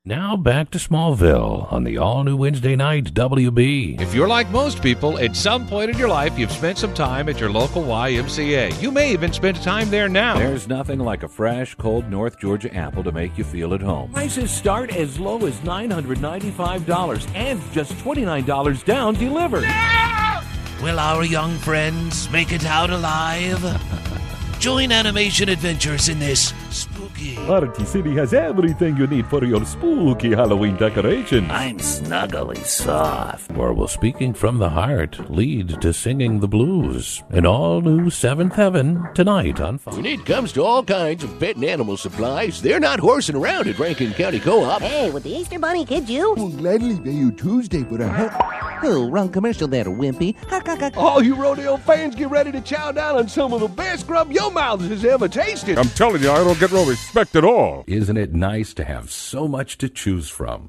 Now back to Smallville on the all-new Wednesday night WB. If you're like most people, at some point in your life, you've spent some time at your local YMCA. You may even spend time there now. There's nothing like a fresh, cold North Georgia apple to make you feel at home. Prices start as low as $995 and just $29 down delivered. Will our young friends make it out alive? Join Animation Adventures in this spooky... Party City has everything you need for your spooky Halloween decoration. I'm snuggly soft. Or will speaking from the heart lead to singing the blues? An all-new Seventh Heaven tonight on Fox. When it comes to all kinds of pet and animal supplies, they're not horsing around at Rankin County Co-op. Hey, would the Easter Bunny kid you? We'll gladly pay you Tuesday for a hat. Oh, wrong commercial there, wimpy. All you rodeo fans, get ready to chow down on some of the best grub your mouths has ever tasted. I'm telling you, I don't get no respect at all. Isn't it nice to have so much to choose from?